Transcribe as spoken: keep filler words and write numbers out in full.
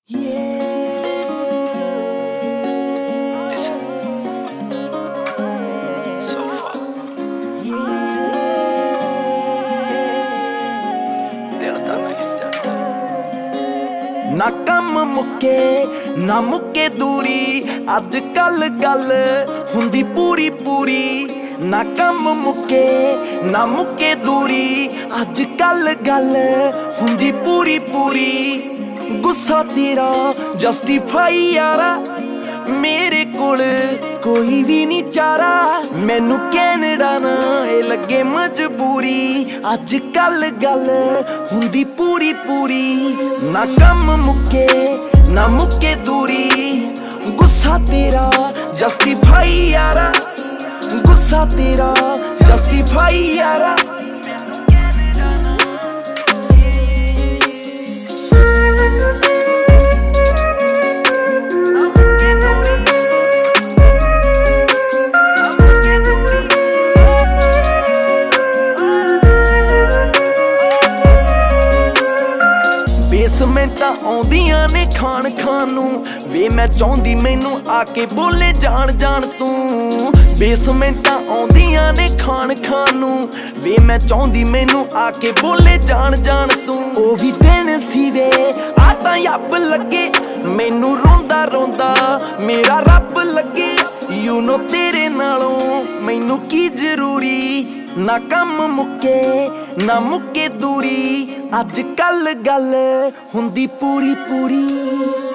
Yeah. Listen. So far. दिल दा nice जाता ना कम मुके ना मुके दूरी अज कल गल हुंदी पूरी पूरी ना कम मुके ना मुके दूरी अज कल गल हुंदी पूरी पूरी गुस्सा तेरा जस्टिफाई यारा मेरे कोल कोई भी नहीं चारा मैनू कैनेडा ना ए लगे मजबूरी अज कल गल हुंदी पूरी पूरी ना कम मुके ना मुके दूरी गुस्सा तेरा जस्टिफाई यारा गुस्सा तेरा जस्टिफाई यारा बेसमेंटा आउंदियां ने खान खान नू वे मैं चाहुंदी मैनू आके बोले जान जान तू बेसमेंटा आउंदियां ने खान खान नू वे मैं चाहुंदी मैनू आके बोले जान जान तू ओ भी दिन सी वे आ तां यब लगे मैनू रोंदा रोंदा मेरा रब लगे यू नो तेरे नालों मैनू की जरूरी ना कम मुके ना मुके दूरी अज कल गल हुंदी पूरी पूरी।